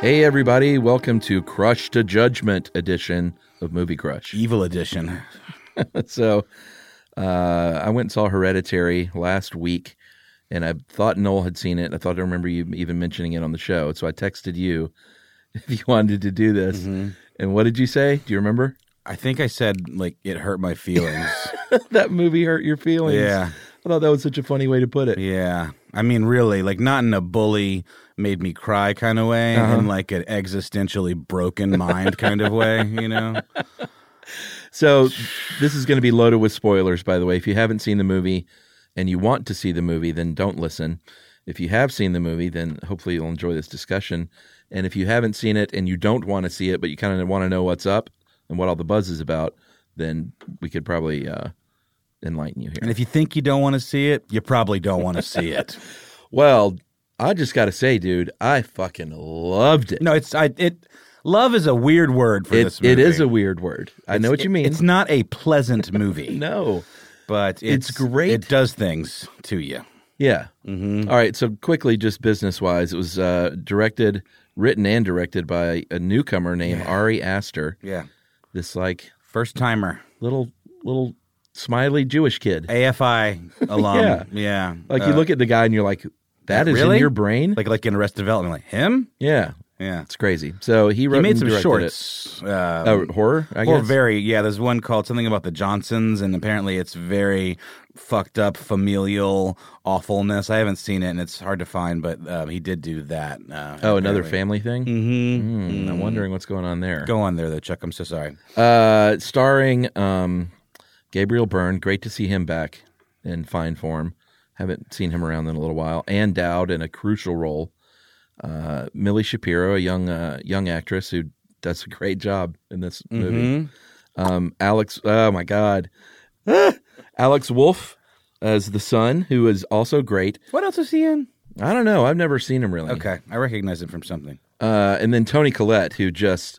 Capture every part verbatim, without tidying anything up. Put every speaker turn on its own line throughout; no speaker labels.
Hey everybody, welcome to Crush to Judgment edition of Movie Crush.
Evil edition.
So, uh, I went and saw Hereditary last week, and I thought Noel had seen it. I thought I remember you even mentioning it on the show, so I texted you if you wanted to do this. Mm-hmm. And what did you say? Do you remember?
I think I said, like, it hurt my feelings.
That movie hurt your feelings?
Yeah.
I thought that was such a funny way to put it.
Yeah. I mean, really, like, not in a bully, made me cry kind of way, uh-huh. in like an existentially broken mind kind of way, you know?
So this is going to be loaded with spoilers, by the way. If you haven't seen the movie and you want to see the movie, then don't listen. If you have seen the movie, then hopefully you'll enjoy this discussion. And if you haven't seen it and you don't want to see it, but you kind of want to know what's up and what all the buzz is about, then we could probably uh, enlighten you here.
And if you think you don't want to see it, you probably don't want to see it.
Well, I just got to say, dude, I fucking loved it.
No, it's I it. Love is a weird word for
it,
this movie.
It is a weird word. I
it's,
know what
it,
you mean.
It's not a pleasant movie.
No.
But it's,
it's great.
It does things to you.
Yeah.
Mm-hmm.
All right. So quickly, just business-wise, it was uh, directed, written and directed by a newcomer named
yeah.
Ari Aster.
Yeah.
This like
first-timer.
Little little smiley Jewish kid.
A F I alum.
yeah.
Yeah.
Like
uh,
you look at the guy and you're like, that is
really?
in your brain?
Like like in Arrested Development. Like, him?
Yeah.
Yeah.
It's crazy. So he wrote
He made
and
some
directed
shorts.
It.
Um,
oh, horror, I
or
guess?
very, yeah, there's one called something about the Johnsons, and apparently it's very fucked up familial awfulness. I haven't seen it, and it's hard to find, but um, he did do that. Uh,
oh, another family thing?
Mm-hmm.
Mm,
mm-hmm.
I'm wondering what's going on there.
Go on there, though, Chuck. I'm so sorry.
Uh, starring um, Gabriel Byrne. Great to see him back in fine form. Haven't seen him around in a little while. Ann Dowd in a crucial role. Uh, Millie Shapiro, a young uh, young actress who does a great job in this movie.
Mm-hmm.
Um, Alex, oh my God, ah! Alex Wolff as the son, who is also great.
What else is he in?
I don't know. I've never seen him really.
Okay, I recognize him from something.
Uh, and then Toni Collette, who just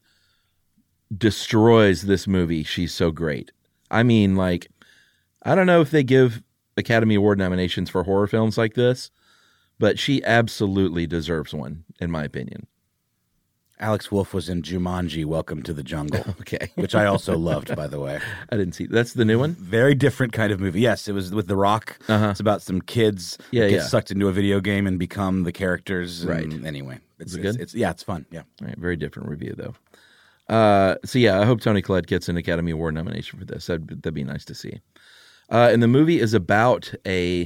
destroys this movie. She's so great. I mean, like, I don't know if they give Academy Award nominations for horror films like this, but she absolutely deserves one, in my opinion.
Alex Wolff was in Jumanji, Welcome to the Jungle.
Okay.
Which I also loved, by the way.
I didn't see. That's the new one?
Very different kind of movie. Yes, it was with The Rock.
Uh-huh.
It's about some kids
yeah,
that get
yeah.
sucked into a video game and become the characters.
Right.
And anyway. It's,
Is it
it's,
good?
It's, yeah, it's fun. Yeah.
All right, very different review, though. Uh, so, yeah, I hope Toni Collette gets an Academy Award nomination for this. That'd, that'd be nice to see. Uh, and the movie is about a...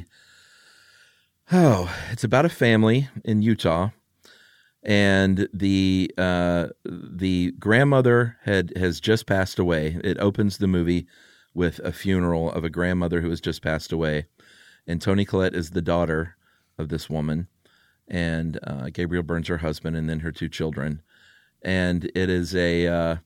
Oh, it's about a family in Utah, and the uh, the grandmother had has just passed away. It opens the movie with a funeral of a grandmother who has just passed away, and Toni Collette is the daughter of this woman, and uh, Gabriel Byrne's her husband, and then her two children, and it is a uh,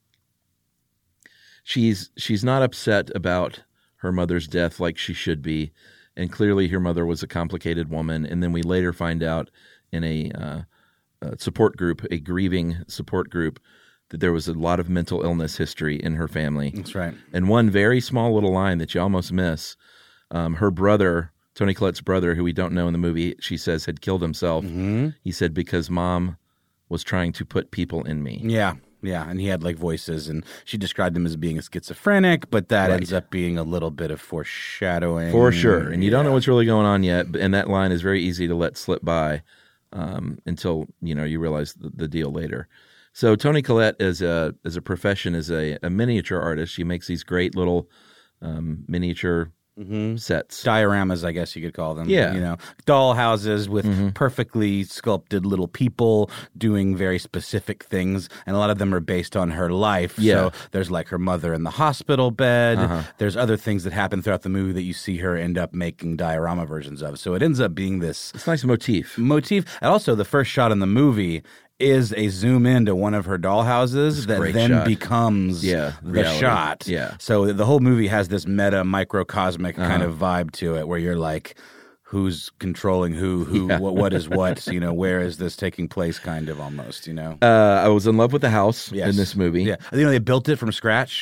she's she's not upset about her mother's death like she should be. And clearly her mother was a complicated woman. And then we later find out in a, uh, a support group, a grieving support group, that there was a lot of mental illness history in her family.
That's right.
And one very small little line that you almost miss, um, her brother, Toni Collette's brother, who we don't know in the movie, she says had killed himself.
Mm-hmm.
He said, because mom was trying to put people in me.
Yeah. Yeah, and he had like voices, and she described him as being a schizophrenic, but that
right.
ends up being a little bit of foreshadowing.
For sure, and you
yeah.
don't know what's really going on yet, and that line is very easy to let slip by um, until you know you realize the, the deal later. So Toni Collette, as a as a profession, is a, a miniature artist. She makes these great little um, miniature
mm-hmm.
sets,
dioramas, I guess you could call them.
Yeah,
you know, doll houses with
mm-hmm.
perfectly sculpted little people doing very specific things, and a lot of them are based on her life.
Yeah.
So there's like her mother in the hospital bed.
Uh-huh.
There's other things that happen throughout the movie that you see her end up making diorama versions of. So it ends up being this
it's a nice motif.
Motif, and also the first shot in the movie is a zoom into one of her doll houses that then
shot.
becomes
yeah,
the
reality.
shot.
Yeah.
So the whole movie has this meta microcosmic
uh-huh.
kind of vibe to it where you're like, who's controlling who, who,
yeah.
what, what is what, you know, where is this taking place kind of almost, you know?
Uh, I was in love with the house
yes.
in this movie.
Yeah. You know, they built it from scratch.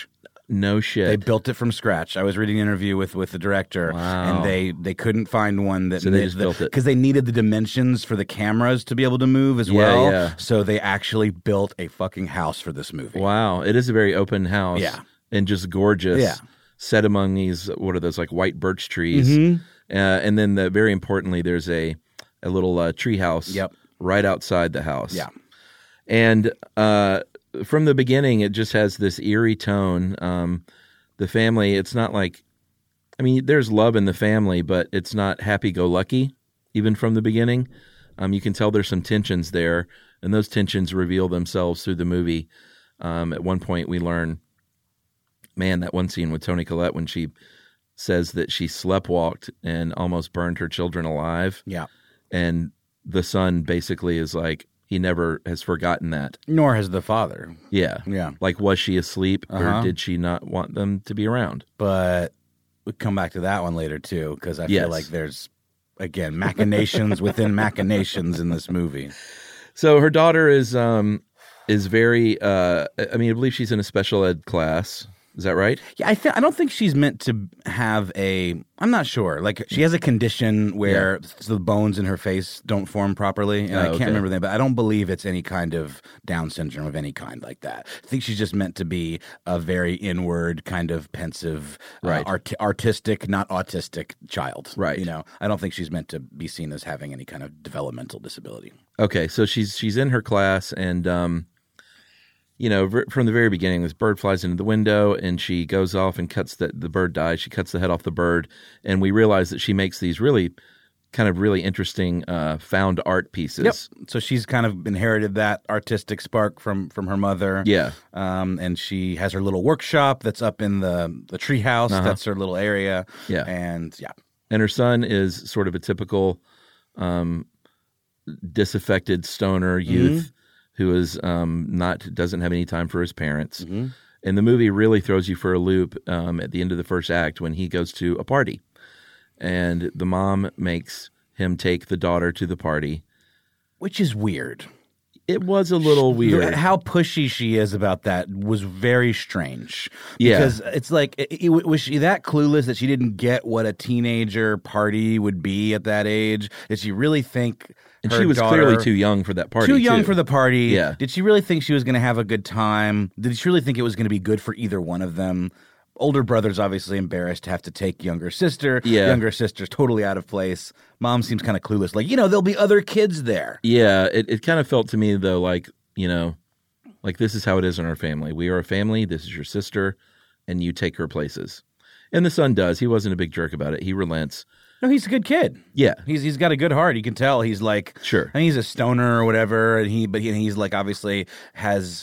No shit.
They built it from scratch. I was reading an interview with, with the director,
Wow.
and they, they couldn't find one that
So they just
the,
built it.
because they needed the dimensions for the cameras to be able to move as
Yeah,
well.
yeah.
So they actually built a fucking house for this movie.
Wow. It is a very open house.
Yeah.
And just gorgeous.
Yeah.
Set among these, what are those, like white birch trees.
Mm-hmm.
Uh, and then the, very importantly, there's a, a little uh, tree house
Yep.
right outside the house.
Yeah.
And uh, from the beginning, it just has this eerie tone. Um, the family, it's not like, I mean, there's love in the family, but it's not happy-go-lucky, even from the beginning. Um, you can tell there's some tensions there, and those tensions reveal themselves through the movie. Um, at one point, we learn, man, that one scene with Toni Collette when she says that she sleptwalked and almost burned her children alive.
Yeah.
And the son basically is like, he never has forgotten that.
Nor has the father.
Yeah.
Yeah.
Like, was she asleep
Uh-huh.
or did she not want them to be around?
But we'll come back to that one later, too, because I
Yes.
feel like there's, again, machinations within machinations in this movie.
So her daughter is um is very uh I mean, I believe she's in a special ed class. Is that right?
Yeah, I th- I don't think she's meant to have a. I'm not sure. Like she has a condition where the bones in her face don't form properly, and
Oh,
I can't
okay.
remember that. But I don't believe it's any kind of Down syndrome of any kind like that. I think she's just meant to be a very inward, kind of pensive,
Right.
uh, art- artistic, not autistic child.
Right.
You know, I don't think she's meant to be seen as having any kind of developmental disability.
Okay, so she's she's in her class, and um, you know, ver- from the very beginning, this bird flies into the window, and she goes off and cuts the the bird dies. She cuts the head off the bird, and we realize that she makes these really kind of really interesting uh, found art pieces.
Yep. So she's kind of inherited that artistic spark from from her mother.
Yeah.
Um, and she has her little workshop that's up in the the treehouse.
Uh-huh.
That's her little area.
Yeah.
And yeah.
And her son is sort of a typical um, disaffected stoner youth who is um, not doesn't have any time for his parents. And the movie really throws you for a loop um, at the end of the first act when he goes to a party, and the mom makes him take the daughter to the party.
Which is weird.
It was a little weird.
How pushy she is about that was very strange.
Yeah.
Because it's like, it, it- was she that clueless that she didn't get what a teenager party would be at that age? Did she really think
And
her
she was
daughter-
clearly too young for that party.
Too young
too.
for the party.
Yeah.
Did she really think she was going to have a good time? Did she really think it was going to be good for either one of them? Older brother's obviously embarrassed to have to take younger sister.
Yeah.
Younger sister's totally out of place. Mom seems kind of clueless. Like, you know, there'll be other kids there.
Yeah, it, it kind of felt to me, though, like, you know, like this is how it is in our family. We are a family. This is your sister, and you take her places. And the son does. He wasn't a big jerk about it. He relents.
No, he's a good kid.
Yeah.
He's he's got a good heart. You can tell he's like
Sure.
I mean, he's a stoner or whatever, and he but he, he's like obviously has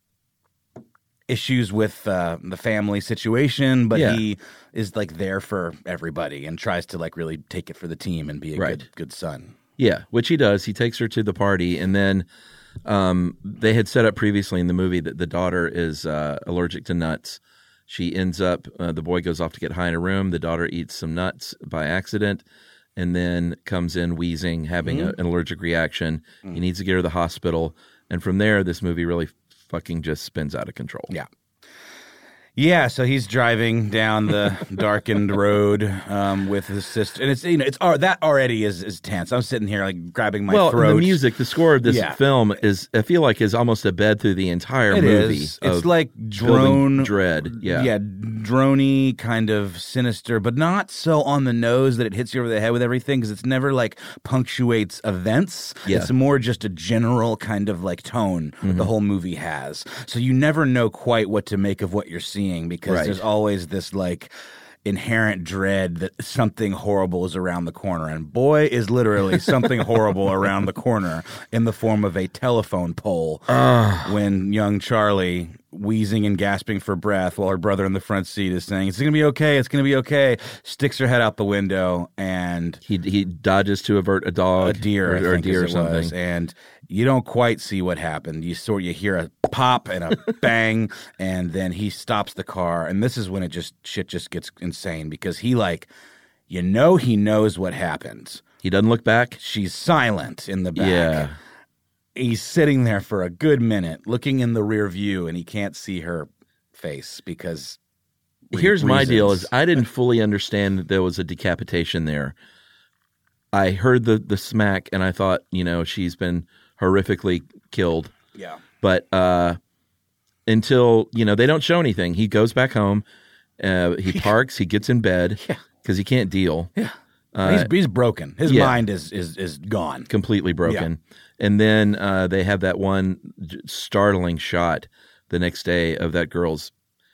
issues with uh, the family situation, but
Yeah.
he is like there for everybody and tries to like really take it for the team and be a
Right.
good good son.
Yeah, which he does. He takes her to the party, and then um, they had set up previously in the movie that the daughter is uh, allergic to nuts. She ends up, uh, the boy goes off to get high in a room. The daughter eats some nuts by accident and then comes in wheezing, having a, an allergic reaction. He needs to get her to the hospital. And from there, this movie really fucking just spins out of control.
Yeah. Yeah, so he's driving down the darkened road um, with his sister, and it's you know it's uh, that already is, is tense. I'm sitting here like grabbing my
well,
throat.
the music, the score of this
Yeah.
film is, I feel like, is almost a bed through the entire
It
movie.
is.
of
It's like
building
drone
dread. Yeah.
yeah, droney, kind of sinister, but not so on the nose that it hits you over the head with everything. Because it's never like punctuates events.
Yeah.
It's more just a general kind of like tone that the whole movie has. So you never know quite what to make of what you're seeing because
Right.
there's always this like inherent dread that something horrible is around the corner. And boy, is literally something horrible around the corner in the form of a telephone pole when young Charlie, wheezing and gasping for breath while her brother in the front seat is saying, it's going to be okay, it's going to be okay, sticks her head out the window and
He he dodges to avert a dog,
a deer,
or,
I
or a
think
deer or
as it was,
something.
and you don't quite see what happened. You sort you hear a pop and a bang, and then he stops the car, and this is when it just shit just gets insane because he like, you know, he knows what happened.
He doesn't look back.
She's silent in the back.
Yeah.
He's sitting there for a good minute, looking in the rear view, and he can't see her face because re-
Here's my deal:
reasons.
is I didn't fully understand that there was a decapitation there. I heard the the smack, and I thought, you know, she's been horrifically killed.
Yeah.
But uh, until, you know, they don't show anything. He goes back home. Uh, he parks. He gets in bed because he can't deal.
Yeah.
Uh,
he's, he's broken. His
yeah.
mind is, is is gone.
Completely broken. And then uh, they have that one j- startling shot the next day of that girl's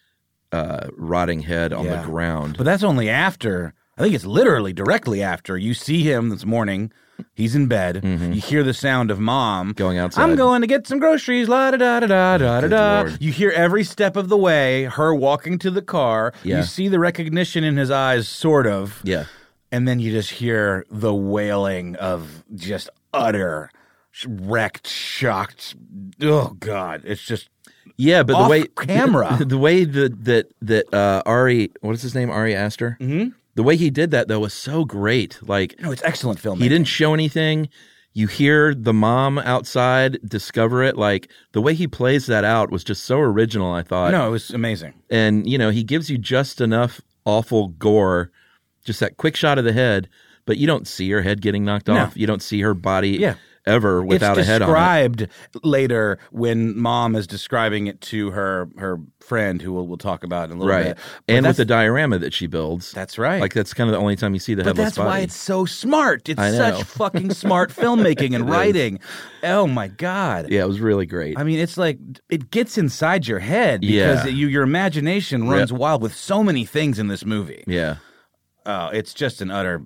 uh, rotting head on
Yeah.
the ground.
But that's only after, I think it's literally directly after, you see him this morning. He's in bed.
Mm-hmm.
You hear the sound of mom
Going outside.
I'm going to get some groceries. La da da da da da da da.
Lord.
You hear every step of the way. Her walking to the car.
Yeah.
You see the recognition in his eyes, sort of.
Yeah.
And then you just hear the wailing of just utter wrecked, shocked. Oh God! It's just
Yeah, but
off
the way
camera.
the way that that that uh, Ari, what is his name, Ari Aster? Mm-hmm. The way he did that though was so great. Like,
no, it's excellent filmmaking.
he didn't show anything. You hear the mom outside discover it. Like, the way he plays that out was just so original, I thought.
No, it was amazing.
And you know, he gives you just enough awful gore, just that quick shot of the head, but you don't see her head getting knocked
No.
off. You don't see her body
Yeah.
ever without
it's
a head on it.
described later when mom is describing it to her her friend, who we'll, we'll talk about in a little
Right.
bit. But
And with
that's-
the diorama that she builds.
That's right.
Like, that's kind of the only time you see the
But
headless
that's
body.
why it's so smart. It's
I know.
such fucking smart filmmaking and
It is.
writing. Oh my God.
Yeah, it was really great.
I mean, it's like it gets inside your head because
Yeah.
you, your imagination runs
Yep.
wild with so many things in this movie.
yeah.
Oh, it's just an utter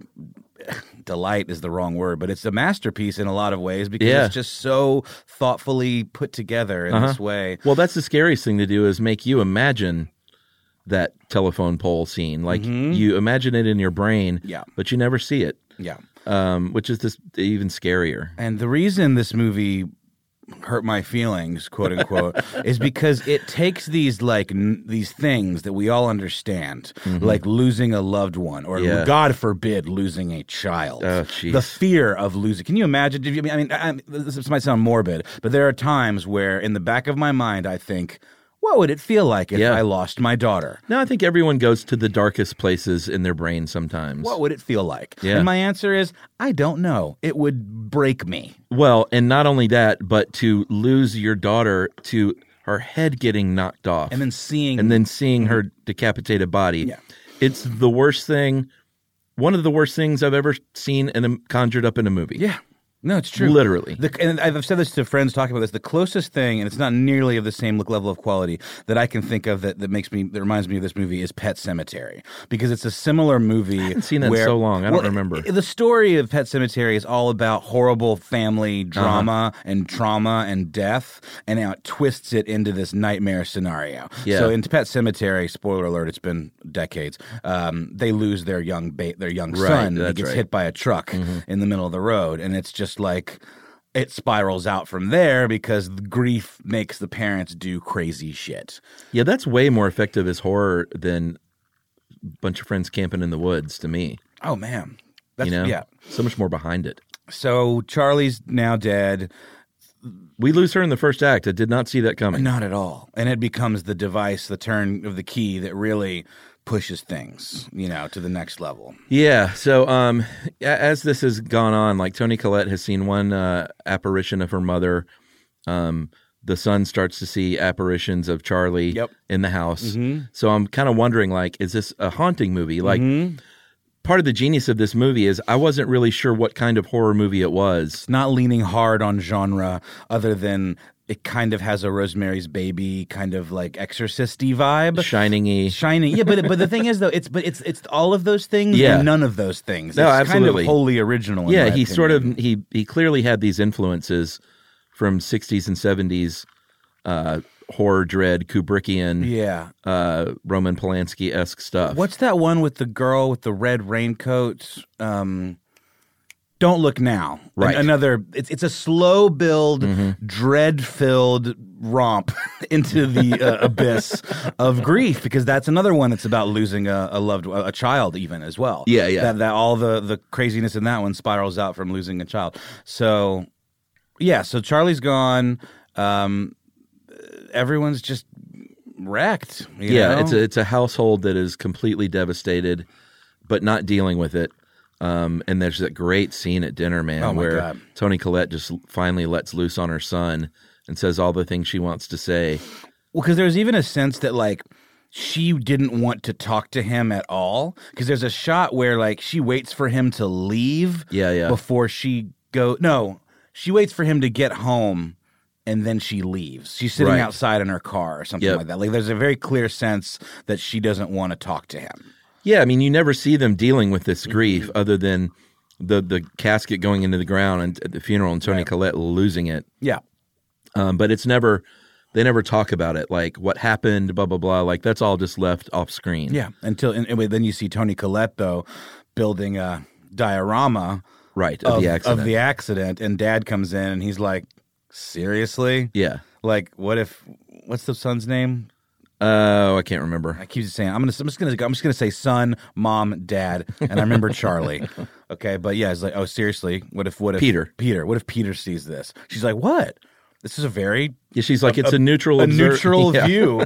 delight is the wrong word, but it's a masterpiece in a lot of ways because
Yeah.
it's just so thoughtfully put together in
Uh-huh.
this way.
Well, that's the scariest thing to do, is make you imagine that telephone pole scene. Like, you imagine it in your brain,
Mm-hmm. Yeah.
but you never see it,
Yeah.
um, which is just even scarier.
And the reason this movie hurt my feelings, quote unquote, is because it takes these like n- these things that we all understand, like losing a loved one, or
Yeah.
God forbid, losing a child.
Oh, jeez.
The fear of losing. Can you imagine? Did you, I mean, I, I, this might sound morbid, but there are times where, in the back of my mind, I think, what would it feel like if
Yeah.
I lost my daughter?
Now, I think everyone goes to the darkest places in their brain sometimes.
What would it feel like?
Yeah.
And my answer is, I don't know. It would break me.
Well, and not only that, but to lose your daughter to her head getting knocked off.
And then seeing,
and then seeing her decapitated body.
Yeah.
It's the worst thing, one of the worst things I've ever seen and um, conjured up in a movie.
yeah. No, it's true.
Literally.
The, and I've said this to friends talking about this. The closest thing, and it's not nearly of the same look level of quality that I can think of that, that makes me that reminds me of this movie is Pet Sematary, because it's a similar movie. I
haven't seen that in so long. I don't remember.
The story of Pet Sematary is all about horrible family drama
Uh-huh.
and trauma and death, and now it twists it into this nightmare scenario.
Yeah.
So in Pet Sematary, spoiler alert, it's been decades. Um, they lose their young ba- their young
Right,
son. He
that's
gets
right.
hit by a truck in the middle of the road, and it's just like it spirals out from there because the grief makes the parents do crazy shit.
Yeah, that's way more effective as horror than a bunch of friends camping in the woods to me.
Oh man, that's
You know?
yeah.
So much more behind it.
So Charlie's now dead.
We lose her in the first act. I did not see that coming.
Not at all, and it becomes the device, the turn of the key that really pushes things, you know, to the next level.
Yeah. So, um, a- as this has gone on, like Toni Collette has seen one uh, apparition of her mother. Um, the son starts to see apparitions of Charlie
Yep.
in the house. So I'm kind of wondering, like, is this a haunting movie? Like, part of the genius of this movie is I wasn't really sure what kind of horror movie it was.
Not leaning hard on genre, other than it kind of has a Rosemary's Baby kind of like exorcist-y vibe.
Shining-y.
Shining, yeah, but but the thing is though, it's but it's it's all of those things,
Yeah.
and none of those things.
No,
it's kind
absolutely.
of wholly original. In
Yeah,
my
he sort of
opinion.
he he clearly had these influences from sixties and seventies uh, horror, dread, Kubrickian,
yeah.
uh, Roman Polanski esque stuff.
What's that one with the girl with the red raincoat? Um, Don't Look Now.
Right.
An- Another. It's it's a slow build,
Mm-hmm.
dread filled romp into the uh, abyss of grief, because that's another one that's about losing a, a loved a child even as well.
Yeah, yeah.
That, that all the the craziness in that one spirals out from losing a child. So yeah. So Charlie's gone. Um, everyone's just wrecked. You
yeah,
know?
it's a it's a household that is completely devastated, but not dealing with it. Um, and there's that great scene at dinner, man,
Oh, my
where
God.
Toni Collette just finally lets loose on her son and says all the things she wants to say.
Well, because there's even a sense that, like, she didn't want to talk to him at all. Because there's a shot where, like, she waits for him to leave
Yeah, yeah.
before she go. No, she waits for him to get home, and then she leaves. She's sitting
Right.
outside in her car or something
Yep.
like that. Like, there's a very clear sense that she doesn't want to talk to him.
Yeah, I mean, you never see them dealing with this grief
Mm-hmm.
other than the the casket going into the ground and at the funeral and Toni
Right.
Collette losing it.
Yeah.
Um, but it's never, they never talk about it, like what happened, blah, blah, blah. Like that's all just left off screen.
Yeah. Until, and, and then you see Toni Collette, though, building a diorama
Right, of,
of,
the accident.
of the accident, and Dad comes in and he's like, seriously?
yeah.
Like, what if, what's the son's name?
Oh, I can't remember.
I keep saying, I'm gonna, I'm just gonna, I'm just gonna say son, mom, dad, and I remember Charlie. Okay, but yeah, it's like, oh, seriously, what if, what if
Peter.
Peter, what if Peter sees this? She's like, what? This is a very
Yeah, she's like, it's a, neutral
a
obser-
neutral
Yeah.
view.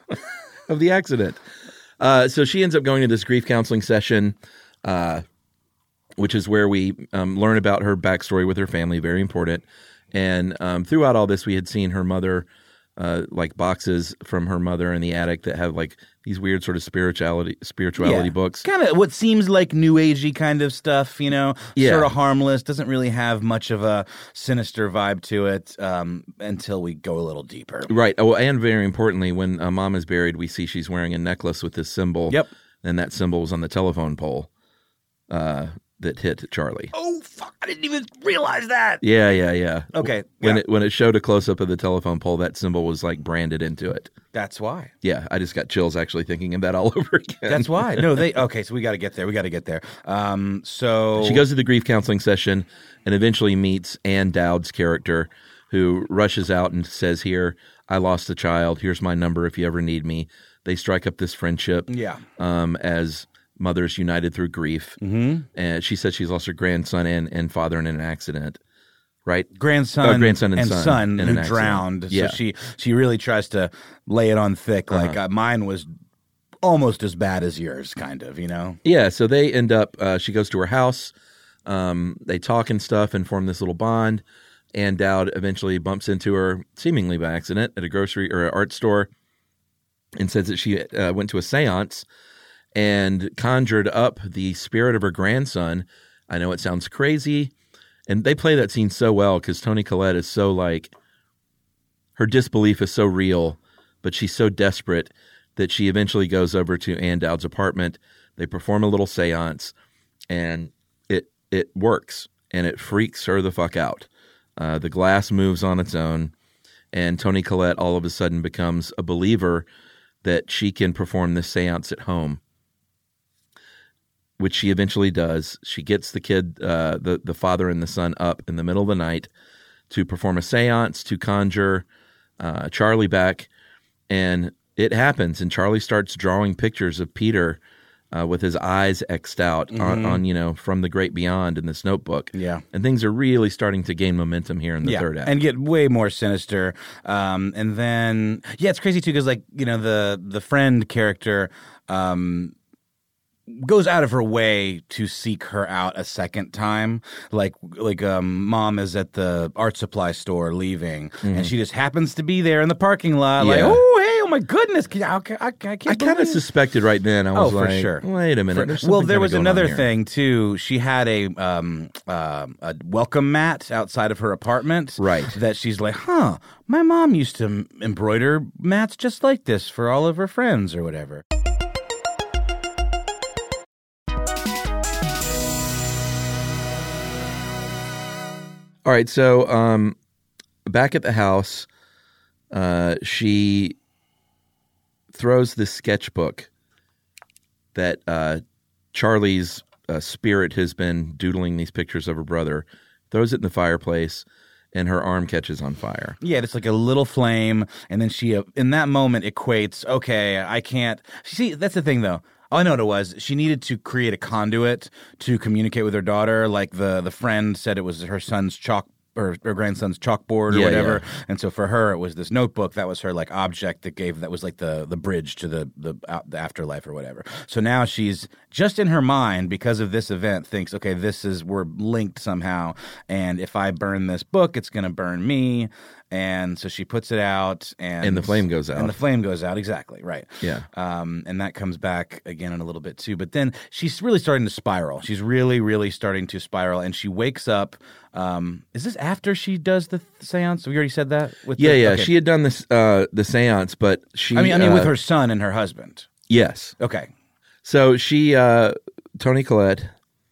of the accident. Uh, so she ends up going to this grief counseling session, uh, which is where we um, learn about her backstory with her family, very important. And um, throughout all this, we had seen her mother, uh, like boxes from her mother in the attic that have like these weird sort of spirituality spirituality books.
Kind of what seems like new agey kind of stuff, you know,
Yeah.
sort of harmless, doesn't really have much of a sinister vibe to it um, until we go a little deeper.
Right. Oh, and very importantly, when uh, mom is buried, we see she's wearing a necklace with this symbol.
Yep.
And that symbol was on the telephone pole uh, that hit Charlie.
Oh, fuck, I didn't even realize that.
Yeah, yeah, yeah.
Okay,
When
yeah.
it when it showed a close up of the telephone pole, that symbol was like branded into it.
That's why.
Yeah, I just got chills actually thinking of that all over again.
That's why. No, they, okay, so we got to get there. We got to get there. Um, so.
She goes to the grief counseling session and eventually meets Ann Dowd's character, who rushes out and says, "Here, I lost a child. Here's my number if you ever need me." They strike up this friendship.
Yeah.
Um, as mothers united through grief. Mm-hmm. And she said she's lost her grandson and, and father in an accident. Right?
Grandson,
Uh, grandson and
and
son
son,
in an
who
accident.
drowned.
Yeah.
So she she really tries to lay it on thick. Like uh, mine was almost as bad as yours, kind of. You know.
Yeah, so they end up, uh, she goes to her house, um, they talk and stuff and form this little bond, and Dowd eventually bumps into her, seemingly by accident, at a grocery or an art store, and says that she uh, went to a seance and conjured up the spirit of her grandson. I know it sounds crazy, and they play that scene so well because Toni Collette is so like, her disbelief is so real, but she's so desperate that she eventually goes over to Ann Dowd's apartment. They perform a little seance, and it it works, and it freaks her the fuck out. Uh, the glass moves on its own, and Toni Collette all of a sudden becomes a believer that she can perform this seance at home, which she eventually does. She gets the kid, uh, the, the father and the son up in the middle of the night to perform a seance, to conjure uh, Charlie back, and it happens, and Charlie starts drawing pictures of Peter uh, with his eyes X'd out on, on, you know, from the great beyond in this notebook.
Yeah.
And things are really starting to gain momentum here in the
Yeah,
third act.
and get way more sinister. Um, and then, yeah, it's crazy too because, like, you know, the the friend character um, goes out of her way to seek her out a second time. Like, like um, mom is at the art supply store leaving, and she just happens to be there in the parking lot. Like,
Mm-hmm. Yeah.
oh, hey, oh my goodness, can, I, I, I can't.
I kind of
believe-
suspected right then. I was
Oh, for
like,
sure.
wait a minute.
For-
there's
well,
something
there
kinda
was
going on
another
here.
thing too. She had a um uh, a welcome mat outside of her apartment,
Right.
That she's like, huh? My mom used to m- embroider mats just like this for all of her friends or whatever.
All right, so um, back at the house, uh, she throws this sketchbook that uh, Charlie's uh, spirit has been doodling these pictures of her brother, throws it in the fireplace, and her arm catches on fire.
Yeah, it's like a little flame, and then she, uh, in that moment, equates, okay, I can't... See, that's the thing, though. All I know what it was, she needed to create a conduit to communicate with her daughter. Like the, the friend said it was her son's chalk her, her grandson's chalkboard or
Yeah,
whatever.
yeah.
And so for her, it was this notebook that was her like object that gave that was like the the bridge to the the, out, the afterlife or whatever. So now she's just in her mind because of this event thinks, okay, this is we're linked somehow, and if I burn this book, it's going to burn me. And so she puts it out, and
And the flame goes out.
And the flame goes out, exactly, right.
Yeah.
Um, and that comes back again in a little bit too. But then she's really starting to spiral. She's really, really starting to spiral, and she wakes up. Um, is this after she does the seance? We already said that. With
Yeah,
the,
yeah.
okay.
She had done this uh, the seance, but she.
I mean, I mean,
uh,
with her son and her husband.
Yes.
Okay.
So she, uh, Toni Collette,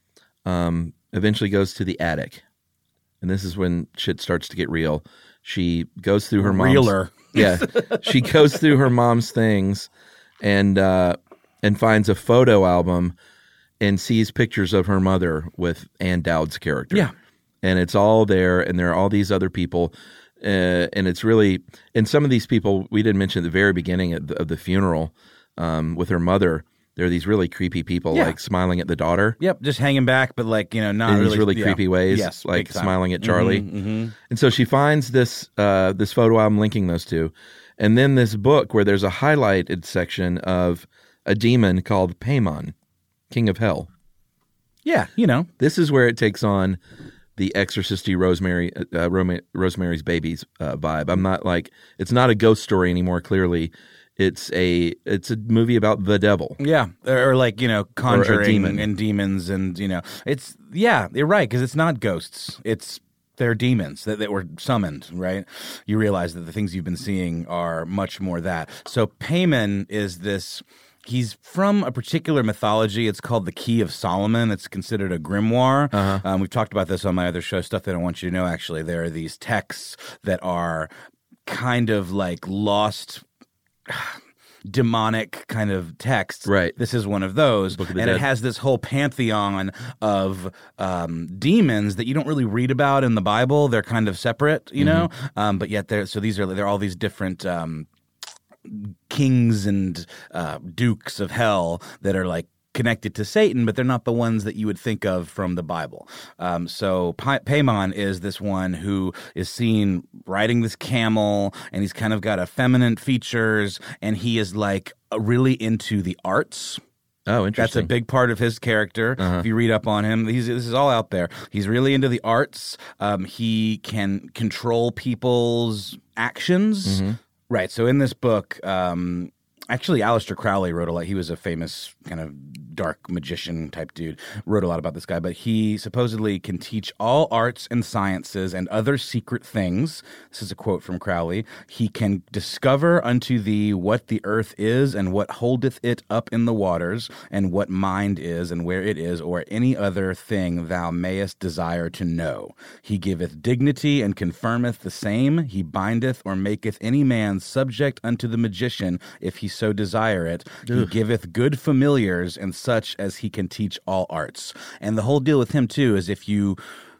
um, eventually goes to the attic, and this is when shit starts to get real. She goes through her mom's
Realer.
yeah, she goes through her mom's things, and uh, and finds a photo album, and sees pictures of her mother with Ann Dowd's character.
Yeah.
And it's all there, and there are all these other people, uh, and it's really, and some of these people we didn't mention at the very beginning of the, of the funeral um, with her mother. There are these really creepy people,
Yeah.
like smiling at the daughter
Yep, just hanging back, but like, you know, not
in
really.
these really
yeah.
creepy ways,
Yes,
like
big time.
smiling at Charlie.
Mm-hmm.
And so she finds this uh, this photo album linking those two, and then this book where there's a highlighted section of a demon called Paimon, King of Hell.
Yeah, you know.
This is where it takes on the Exorcisty Rosemary uh, Roma- Rosemary's Babies uh, vibe. I'm not like it's not a ghost story anymore. Clearly, it's a it's a movie about the devil.
Yeah, or, or like, you know, conjuring
demon.
and demons, and you know, it's yeah, you're right, because it's not ghosts, it's they're demons that, that were summoned. Right? You realize that the things you've been seeing are much more that. So Paimon is this. He's from a particular mythology. It's called the Key of Solomon. It's considered a grimoire.
Uh-huh.
Um, we've talked about this on my other show, Stuff They Don't Want You to Know, actually. There are these texts that are kind of like lost demonic kind of texts.
Right.
This is one of those.
Book of
And
the
it
Dead.
has this whole pantheon of um, demons that you don't really read about in the Bible. They're kind of separate, you know? Um, but yet they're, so these are, they're all these different um, kings and uh, dukes of hell that are like connected to Satan, but they're not the ones that you would think of from the Bible. Um, so pa- Paimon is this one who is seen riding this camel, and he's kind of got effeminate features, and he is like really into the arts.
Oh,
That's
interesting.
a big part of his character.
Uh-huh.
If you read up on him, he's, this is all out there. He's really into the arts. Um, he can control people's actions.
Mm-hmm.
Right. So in this book, um, actually, Aleister Crowley wrote a lot. He was a famous kind of dark magician type dude, wrote a lot about this guy, but he supposedly can teach all arts and sciences and other secret things. This is a quote from Crowley. He can discover unto thee what the earth is and what holdeth it up in the waters, and what mind is and where it is, or any other thing thou mayest desire to know. He giveth dignity and confirmeth the same. He bindeth or maketh any man subject unto the magician, if he so desire it. He giveth good familiars and such as he can teach all arts. And the whole deal with him too is if you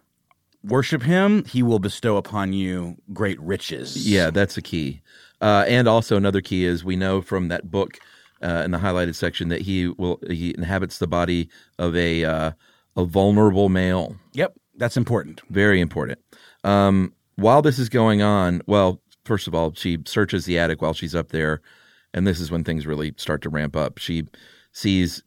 worship him, he will bestow upon you great riches.
Yeah, that's a key. Uh, and also another key is we know from that book uh, in the highlighted section that he will he inhabits the body of a uh, a vulnerable male.
Yep, that's important.
Very important. Um, while this is going on, well, first of all, she searches the attic while she's up there, and this is when things really start to ramp up. She sees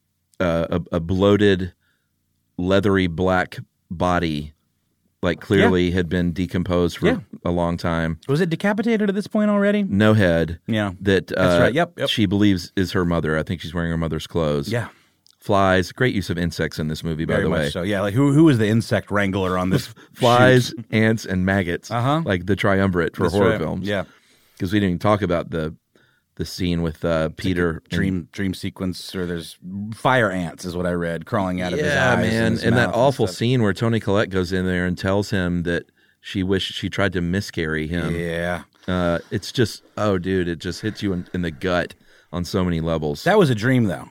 uh, a, a bloated, leathery black body, like clearly had been decomposed for
Yeah.
a long time.
Was it decapitated at this point already?
No head.
Yeah.
That uh,
That's right. Yep, yep.
she believes is her mother. I think she's wearing her mother's clothes.
Yeah.
Flies. Great use of insects in this movie, by
Very
the
much
way.
so. Yeah, like who who is the insect wrangler on this?
Flies,
shoot?
ants, and maggots.
Uh-huh.
Like the triumvirate for
That's
horror
right.
films.
Yeah.
Because we didn't even talk about the the scene with uh, Peter. and-
Dream dream sequence, or there's fire ants is what I read crawling out of his
yeah,
eyes.
man.
and, his
And that
mouth
awful
stuff.
scene where Toni Collette goes in there and tells him that she wished she tried to miscarry him.
Yeah.
Uh, it's just, oh, dude, it just hits you in, in the gut on so many levels.
That was a dream, though.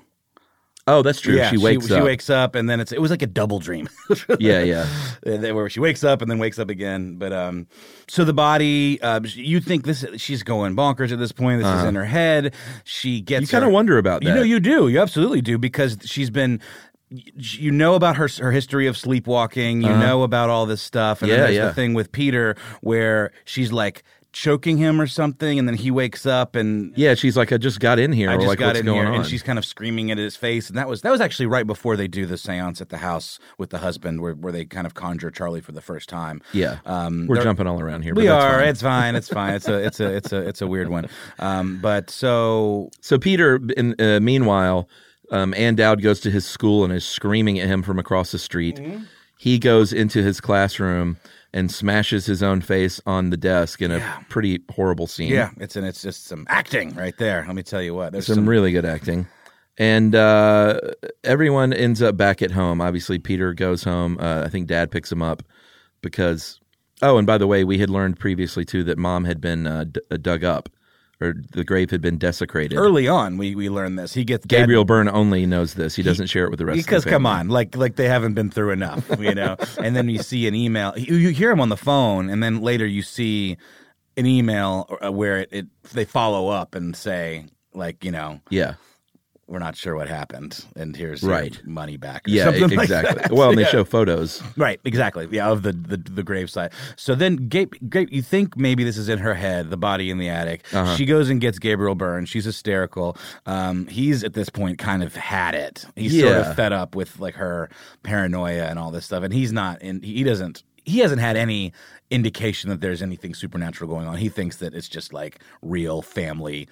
oh, that's true.
Yeah,
she wakes
she,
up.
She wakes up, and then it's it was like a double dream.
yeah, yeah.
And then where she wakes up and then wakes up again. But um, so the body, uh, you think this? She's going bonkers at this point. This is in her head. She gets.
You kind of
her-
wonder about that.
You know, you do. You absolutely do, because she's been you know about her her history of sleepwalking. You uh-huh. know about all this stuff. And
yeah,
then there's
yeah.
the thing with Peter where she's like choking him or something, and then he wakes up and
yeah, she's like, I just got in here.
I just
like,
got
what's
in
going
here,
on?
and she's kind of screaming at his face. And that was that was actually right before they do the seance at the house with the husband, where where they kind of conjure Charlie for the first time.
Yeah, um, we're jumping all around here.
We
but that's
are.
fine.
It's fine. It's fine. It's a it's a it's a it's a weird one. Um, but so
so Peter, in, uh, meanwhile. Um, Ann Dowd goes to his school and is screaming at him from across the street. Mm-hmm. He goes into his classroom and smashes his own face on the desk in
yeah.
a pretty horrible scene.
Yeah, it's and it's just some acting right there. Let me tell you what. There's
some,
some
really good acting. And uh, everyone ends up back at home. Obviously, Peter goes home. Uh, I think Dad picks him up because... Oh, and by the way, we had learned previously, too, that Mom had been uh, d- dug up. Or the grave had been desecrated.
Early on, we, we learned this. He gets
Gabriel
dad,
Byrne only knows this. He doesn't he, share it with the rest
because,
of the family.
Because, come on, like like they haven't been through enough, you know? And then you see an email. You, you hear him on the phone, and then later you see an email where it, it they follow up and say, like, you know...
Yeah.
We're not sure what happened, and here's
right.
your money back. Or
yeah,
something
exactly.
Like
well, and they
yeah.
show photos.
Right, exactly. Yeah, of the the, the gravesite. So then, Gabe, Gabe, you think maybe this is in her head, the body in the attic. Uh-huh. She goes and gets Gabriel Byrne. She's hysterical. Um, he's at this point kind of had it. He's
yeah.
sort of fed up with like her paranoia and all this stuff, and he's not. And he doesn't. He hasn't had any indication that there's anything supernatural going on. He thinks that it's just like real family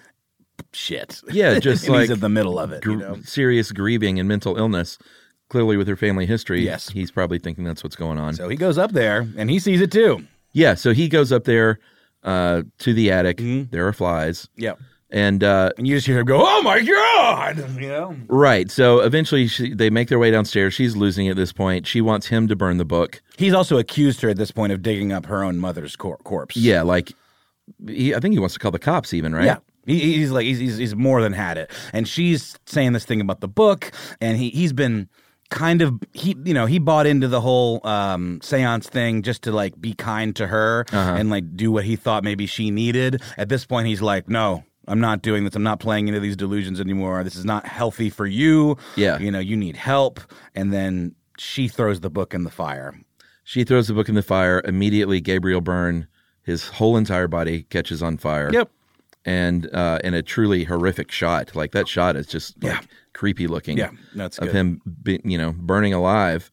shit.
Yeah, just
and
like
he's in the middle of it.
Gr-
you know?
serious grieving and mental illness. Clearly, with her family history,
yes.
he's probably thinking that's what's going on.
So he goes up there, and he sees it too.
Yeah, so he goes up there uh, to the attic.
Mm-hmm.
There are flies.
Yeah.
And uh,
and you just hear him go, "Oh my god!" You know,
right? So eventually, she, they make their way downstairs. She's losing it at this point. She wants him to burn the book.
He's also accused her at this point of digging up her own mother's cor- corpse.
Yeah, like he, I think he wants to call the cops, even, right?
Yeah. He, he's like he's, he's he's more than had it, and she's saying this thing about the book, and he he's been kind of he you know he bought into the whole um, seance thing just to like be kind to her uh-huh. and like do what he thought maybe she needed. At this point, he's like, no. I'm not doing this. I'm not playing into these delusions anymore. This is not healthy for you.
Yeah.
You know, you need help. And then she throws the book in the fire.
She throws the book in the fire. Immediately, Gabriel Byrne, his whole entire body catches on fire.
Yep.
And uh, in a truly horrific shot. Like, that shot is just like,
yeah.
creepy looking.
Yeah, that's good.
Of him, be, you know, burning alive.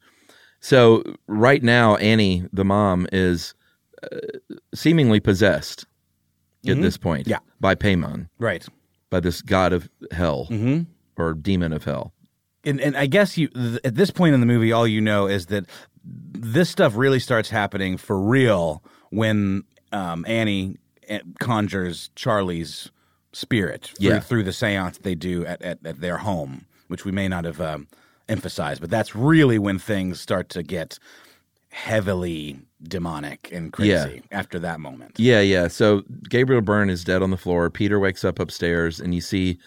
So right now, Annie, the mom, is uh, seemingly possessed at mm-hmm. this point.
Yeah.
By Paimon.
Right.
By this god of hell
mm-hmm.
or demon of hell.
And, and I guess you th- at this point in the movie, all you know is that this stuff really starts happening for real when um, Annie conjures Charlie's spirit through,
yeah.
through the seance they do at, at, at their home, which we may not have um, emphasized. But that's really when things start to get heavily demonic and crazy
yeah.
after that moment.
Yeah, yeah. So Gabriel Byrne is dead on the floor. Peter wakes up upstairs, and you see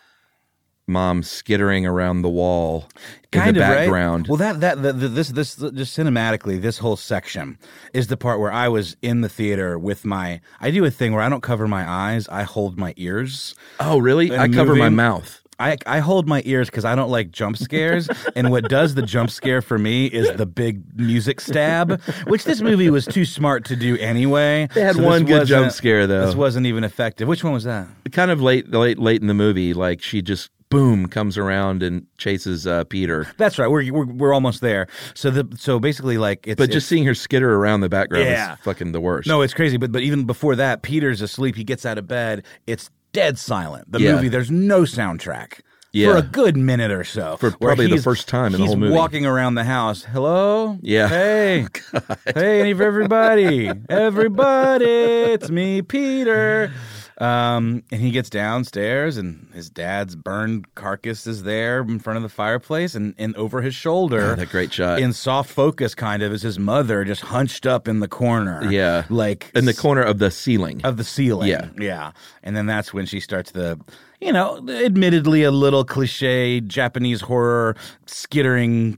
Mom skittering around the wall in
kind
the
of,
background.
Right? Well, that that the, the, this this just cinematically, this whole section is the part where I was in the theater with my. I do a thing where I don't cover my eyes; I hold my ears.
Oh, really? I cover
movie.
my mouth.
I, I hold my ears because I don't like jump scares, and what does the jump scare for me is the big music stab, which this movie was too smart to do anyway.
They had
so
one good jump scare though.
This wasn't even effective. Which one was that?
Kind of late, late, late in the movie. Like she just boom comes around and chases uh, Peter.
That's right. We're, we're we're almost there. So the so basically like it's
but just
it's,
seeing her skitter around the background
yeah.
is fucking the worst.
No, it's crazy. But but even before that, Peter's asleep. He gets out of bed. It's dead silent. The
yeah.
movie. There's no soundtrack.
Yeah.
For a good minute or so.
For probably the first time in the whole movie.
He's walking around the house. Hello?
Yeah.
Hey.
Oh,
hey, any for everybody. Everybody, it's me, Peter. Um, and he gets downstairs, and his dad's burned carcass is there in front of the fireplace, and, and over his shoulder.
Oh, that great shot.
In soft focus, kind of, is his mother just hunched up in the corner.
Yeah.
Like
in the corner of the ceiling.
Of the ceiling.
Yeah.
Yeah. And then that's when she starts the... You know, admittedly a little cliche Japanese horror skittering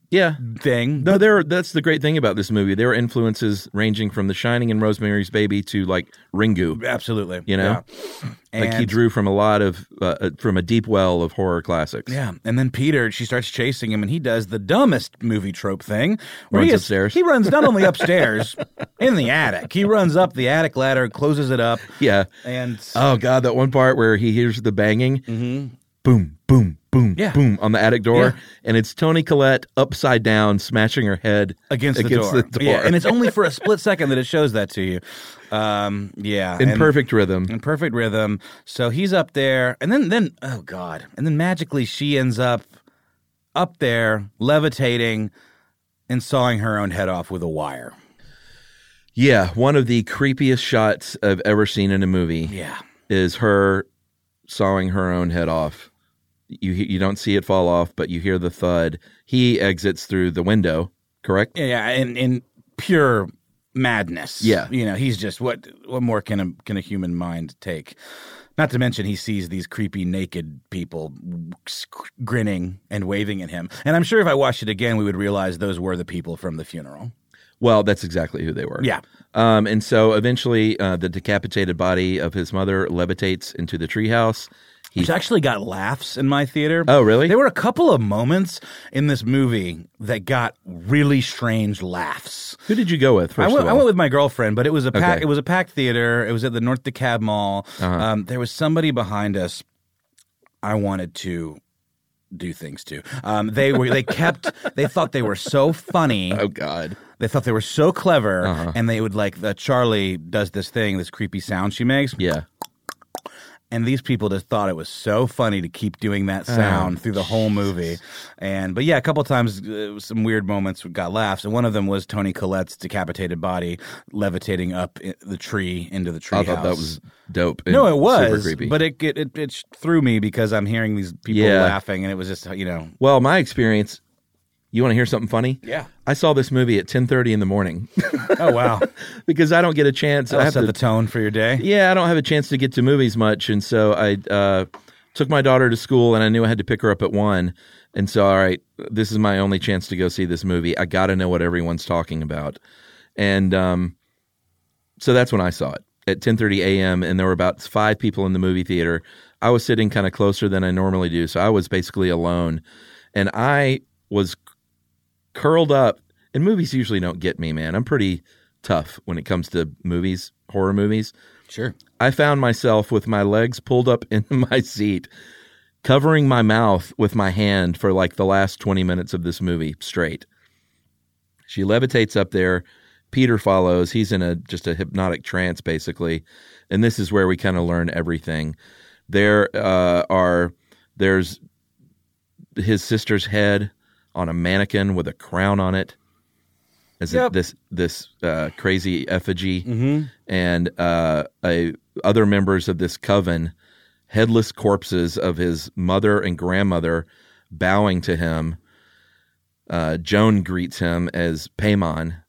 Yeah.
thing.
No, there. That's the great thing about this movie. There are influences ranging from The Shining and Rosemary's Baby to like Ringu.
Absolutely.
You know,
yeah.
like he drew from a lot of uh, from a deep well of horror classics.
Yeah, and then Peter, she starts chasing him, and he does the dumbest movie trope thing. Where
Runs
he is,
upstairs.
He runs not only upstairs, in the attic. He runs up the attic ladder, closes it up.
Yeah.
And
oh god, that one part where he hears the banging,
mm-hmm.
boom, boom, boom,
Yeah.
boom on the attic door,
Yeah.
and it's Toni Collette upside down, smashing her head
against,
against
the,
the
door.
door.
Yeah, and it's only for a split second that it shows that to you. Um, yeah,
in
and-
perfect rhythm.
in perfect rhythm. So he's up there, and then then oh god, and then magically she ends up up there levitating and sawing her own head off with a wire.
Yeah, one of the creepiest shots I've ever seen in a movie
Yeah.
is her sawing her own head off. You you don't see it fall off, but you hear the thud. He exits through the window, correct?
Yeah, yeah, in in pure madness.
Yeah.
You know, he's just what what more can a can a human mind take? Not to mention he sees these creepy naked people grinning and waving at him. And I'm sure if I watched it again we would realize those were the people from the funeral.
Well, that's exactly who they were.
Yeah.
Um, and so eventually uh, the decapitated body of his mother levitates into the treehouse.
Which actually got laughs in my theater.
Oh, really?
There were a couple of moments in this movie that got really strange laughs.
Who did you go with, first
I went,
of
I
all?
went with my girlfriend, but it was a pack,
Okay.
it was a packed theater. It was at the North DeKalb Mall.
Uh-huh.
Um, there was somebody behind us I wanted to do things to. Um, they were they kept they thought they were so funny.
Oh, God.
They thought they were so clever,
Uh-huh.
and they would like the Charlie does this thing, this creepy sound she makes.
Yeah.
And these people just thought it was so funny to keep doing that sound
Oh,
through the whole movie. And but yeah, a couple times uh, some weird moments got laughs, and one of them was Toni Collette's decapitated body levitating up i- the tree into the tree
I thought
house.
that was dope. and
no, it
super
was,
creepy.
but it, it it it threw me because I'm hearing these people
Yeah.
laughing, and it was just you know
Well, my experience, you want to hear something funny?
yeah.
I saw this movie at ten thirty in the morning
Oh wow,
because I don't get a chance. I
that'll
have
set
to,
the tone for your day.
yeah, I don't have a chance to get to movies much, and so I uh, took my daughter to school, and I knew I had to pick her up at one, and so all right, this is my only chance to go see this movie. I got to know what everyone's talking about, and um, so that's when I saw it at ten thirty a.m. and there were about five people in the movie theater. I was sitting kind of closer than I normally do, so I was basically alone, and I was curled up. And movies usually don't get me, man. I'm pretty tough when it comes to movies, horror movies.
Sure.
I found myself with my legs pulled up into my seat, covering my mouth with my hand for like the last twenty minutes of this movie straight. She levitates up there. Peter follows. He's in a just a hypnotic trance, basically. And this is where we kind of learn everything. There uh, are there's his sister's head on a mannequin with a crown on it. As
Yep.
a, this this uh, crazy effigy,
Mm-hmm.
and uh, a, other members of this coven, headless corpses of his mother and grandmother, bowing to him. Uh, Joan greets him as Paimon,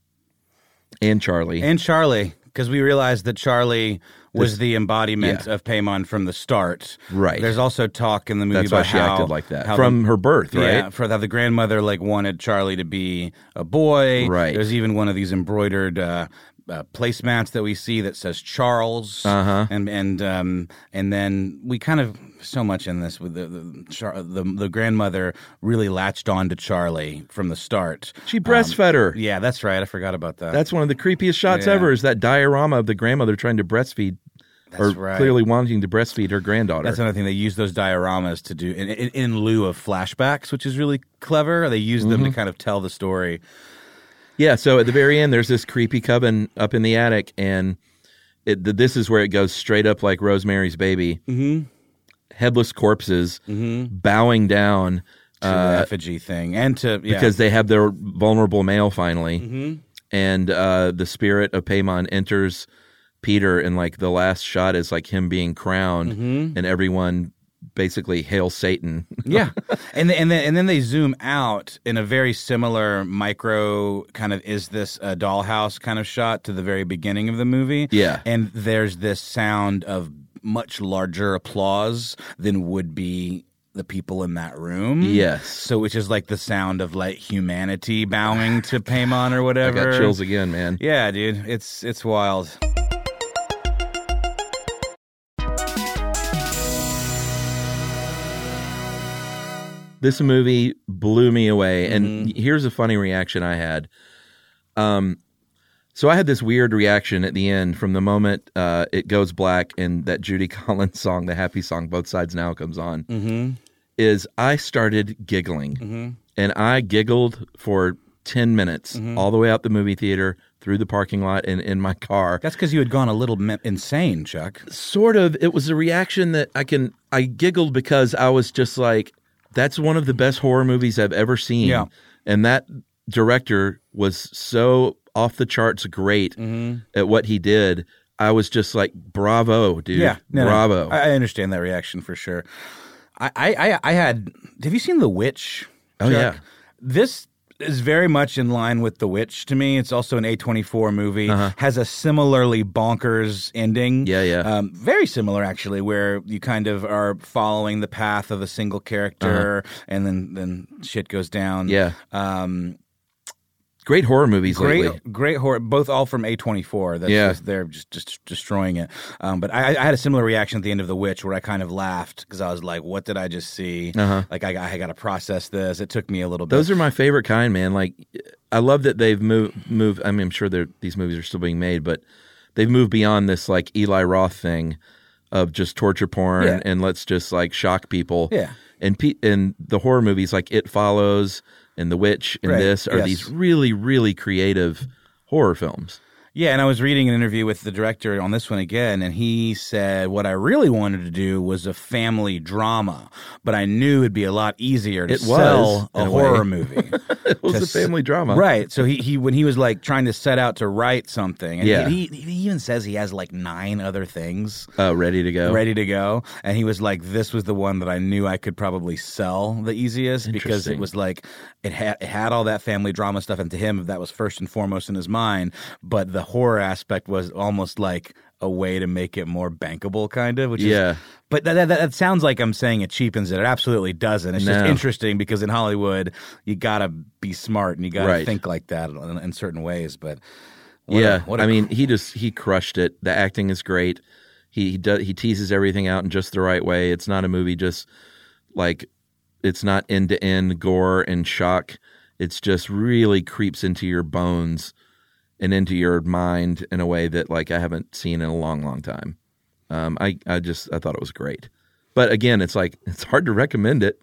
and Charlie.
And Charlie, because we realized that Charlie was
This-
the embodiment
yeah.
of Paimon from the start.
Right.
There's also talk in the movie
That's why
about
she
how,
acted like that
how
from
the,
her birth, right?
Yeah, for how the grandmother like wanted Charlie to be a boy.
Right.
There's even one of these embroidered uh, uh, placemats that we see that says Charles.
Uh-huh.
And and um, and then we kind of so much in this with the the, Char- the the grandmother really latched on to Charlie from the start.
She breastfed her.
Yeah, that's right. I forgot about that.
That's one of the creepiest shots
Yeah.
ever. Is that diorama of the grandmother trying to breastfeed, or
That's right.
clearly wanting to breastfeed her granddaughter.
That's another thing. They use those dioramas to do in, in, in lieu of flashbacks, which is really clever. They use them
Mm-hmm.
to kind of tell the story.
Yeah, so at the very end, there's this creepy coven up in the attic, and it, th- this is where it goes straight up like Rosemary's Baby.
Mm-hmm.
Headless corpses
Mm-hmm.
bowing down
To
uh,
the effigy thing, and to yeah.
because they have their vulnerable male finally,
Mm-hmm.
and uh, the spirit of Paimon enters Peter, and like the last shot is like him being crowned,
Mm-hmm.
and everyone basically hail Satan.
yeah, and and then and then they zoom out in a very similar micro kind of is this a dollhouse kind of shot to the very beginning of the movie.
Yeah.
and there's this sound of much larger applause than would be the people in that room.
Yes.
So which is like the sound of like humanity bowing to Paimon or
I
whatever.
got chills again, man.
Yeah, dude. It's it's wild.
This movie blew me away. And
Mm-hmm.
here's a funny reaction I had. Um, so I had this weird reaction at the end from the moment uh, it goes black and that Judy Collins song, the happy song, Both Sides Now, comes on,
Mm-hmm.
is I started giggling.
Mm-hmm.
And I giggled for ten minutes
Mm-hmm.
all the way out the movie theater, through the parking lot, and in my car.
That's because you had gone a little me- insane, Chuck.
Sort of. It was a reaction that I can, I giggled because I was just like, that's one of the best horror movies I've ever seen.
Yeah.
And that director was so off the charts great
Mm-hmm.
at what he did. I was just like, bravo, dude.
Yeah, no, no.
bravo.
I, I understand that reaction for sure. I, I, I, I had. Have you seen The Witch?
Oh,
Chuck?
yeah.
This is very much in line with The Witch to me. It's also an A twenty-four movie.
Uh-huh.
Has a similarly bonkers ending.
Yeah, yeah.
Um, very similar, actually, where you kind of are following the path of a single character, and then, then shit goes down.
Yeah.
Um,
Great horror movies
Great,
lately.
great horror. Both all from A twenty-four. That's
Yeah.
just, they're just, just destroying it. Um, but I, I had a similar reaction at the end of The Witch, where I kind of laughed because I was like, "What did I just see?"
Uh-huh.
Like I, I got to process this. It took me a little bit.
Those are my favorite kind, man. Like, I love that they've moved. Moved. I mean, I'm sure they're- these movies are still being made, but they've moved beyond this like Eli Roth thing of just torture porn
Yeah.
and let's just like shock people.
Yeah.
And pe- and the horror movies like It Follows and The Witch and
Right.
this are
Yes.
these really, really creative horror films.
Yeah, and I was reading an interview with the director on this one again, and he said what I really wanted to do was a family drama, but I knew it'd be a lot easier to
It was,
sell a
in a
horror
way.
movie.
It was
To
a family drama.
Right. So he, he when he was like trying to set out to write something, and
Yeah.
he, he, he even says he has like nine other things
Uh, ready to go.
ready to go, and he was like, "This was the one that I knew I could probably sell the easiest because it
Interesting.
was like it had it had all that family drama stuff, and to him that was first and foremost in his mind. But the horror aspect was almost like a way to make it more bankable, kind of. Which
Yeah.
is, but that, that that sounds like I'm saying it cheapens it. It absolutely doesn't. It's just
No.
interesting because in Hollywood you gotta be smart and you gotta
Right.
think like that in, in certain ways. But what
Yeah.
a, what a
I mean, he just he crushed it. The acting is great. He he, does, he teases everything out in just the right way. It's not a movie just like it's not end to end gore and shock. It's just really creeps into your bones and into your mind in a way that like I haven't seen in a long, long time. Um, I I just I thought it was great. But again, it's like it's hard to recommend it.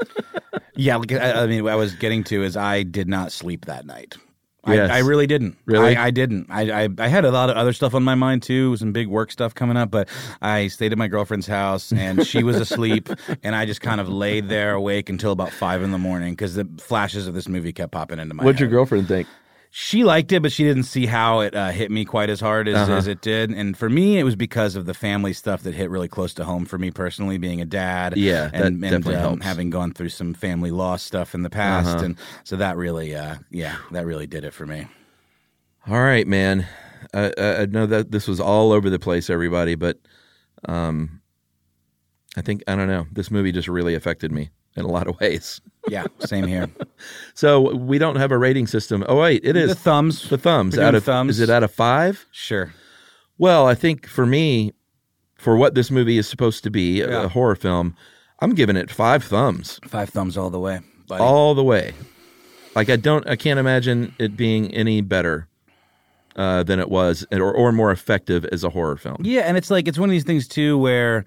Yeah, like, I, I mean, what I was getting to is I did not sleep that night.
Yes.
I, I really didn't.
Really?
I, I didn't. I, I I had a lot of other stuff on my mind too, some big work stuff coming up. But I stayed at my girlfriend's house, and she was asleep, and I just kind of laid there awake until about five in the morning because the flashes of this movie kept popping into my
What'd your
head.
girlfriend think?
She liked it, but she didn't see how it uh, hit me quite as hard as,
Uh-huh.
as it did. And for me, it was because of the family stuff that hit really close to home for me personally, being a dad.
Yeah, that
and, and
definitely
um,
helps.
having gone through some family loss stuff in the past,
Uh-huh.
and so that really, uh, yeah, that really did it for me.
All right, man. I, I I know that this was all over the place, everybody, but um, I think I don't know. This movie just really affected me in a lot of ways.
Yeah, same here.
So we don't have a rating system. Oh wait, it is
The thumbs.
The thumbs
We're
out
doing
of
thumbs.
Is it out of five?
Sure.
Well, I think for me, for what this movie is supposed to be, a,
Yeah.
a horror film, I'm giving it five thumbs
Five thumbs all the way, buddy.
all the way. Like I don't, I can't imagine it being any better uh, than it was, or or more effective as a horror film.
Yeah, and it's like it's one of these things too where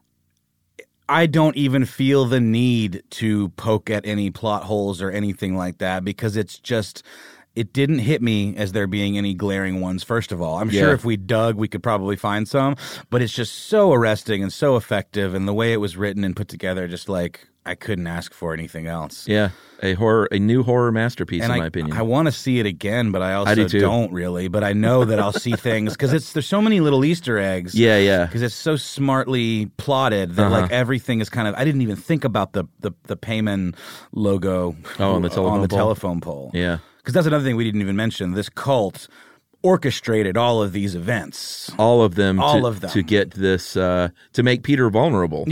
I don't even feel the need to poke at any plot holes or anything like that because it's just it didn't hit me as there being any glaring ones. First of all, I'm
Yeah.
sure if we dug, we could probably find some, but it's just so arresting and so effective, and the way it was written and put together, just like I couldn't ask for anything else.
Yeah, a horror, a new horror masterpiece,
And
in
I,
my opinion.
I want to see it again, but I also
do too.
don't really. But I know that I'll see things because it's there's so many little Easter eggs.
yeah, yeah,
Because it's so smartly plotted that
Uh-huh.
like everything is kind of. I didn't even think about the the the Payman logo
Oh, on the telephone
on the
pole?
telephone pole.
yeah.
Because that's another thing we didn't even mention. This cult orchestrated all of these events.
All of them,
All
to,
of them.
to get this, uh, to make Peter vulnerable.
Yeah.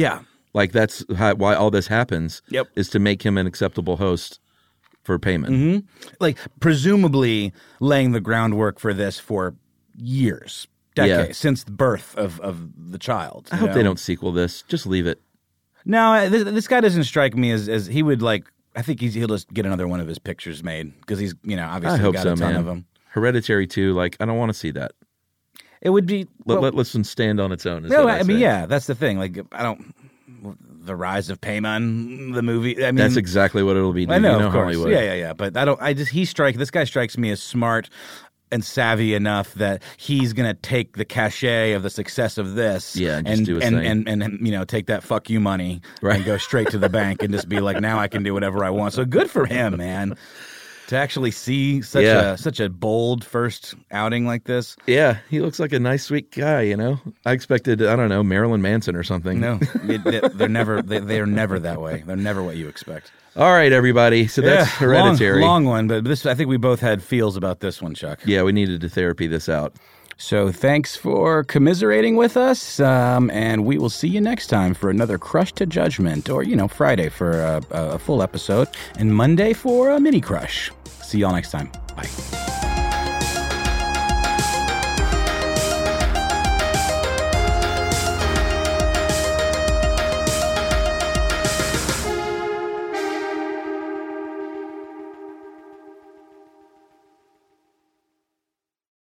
Like that's how, why all this happens.
Yep.
Is to make him an acceptable host for payment.
Mm-hmm. Like presumably laying the groundwork for this for years, decades,
Yeah.
since the birth of, of the child.
I
you
hope
know?
they don't sequel this. Just leave it.
No, this, this guy doesn't strike me as, as he would like. I think he's, he'll just get another one of his pictures made because he's, you know, obviously
I hope
got
so,
a ton
man.
of them.
Hereditary two, like I don't want to see that.
It would be.
Let,
well,
let listen stand on its own. Is
no,
what
I,
I
mean,
say.
yeah, that's the thing. Like, I don't. The Rise of Paimon, the movie. I mean,
That's exactly what it'll be. Dude.
I know,
you know
of course.
Hollywood.
Yeah, yeah, yeah. But I don't. I just he strike. This guy strikes me as smart and savvy enough that he's gonna take the cachet of the success of this,
Yeah, and
and
just do his
and,
thing.
and, and you know take that fuck you money
Right.
and go straight to the bank and just be like, now I can do whatever I want. So good for him, man. To actually see such
Yeah.
a such a bold first outing like this.
Yeah, he looks like a nice, sweet guy. You know, I expected I don't know Marilyn Manson or something.
No, it, it- they're never they, they're never that way. They're never what you expect.
All right, everybody. So that's
Yeah,
Hereditary.
Long, long one, but this I think we both had feels about this one, Chuck.
Yeah, we needed to therapy this out.
So thanks for commiserating with us, um, and we will see you next time for another Crush to Judgment, or, you know, Friday for a, a full episode, and Monday for a mini crush. See y'all next time. Bye.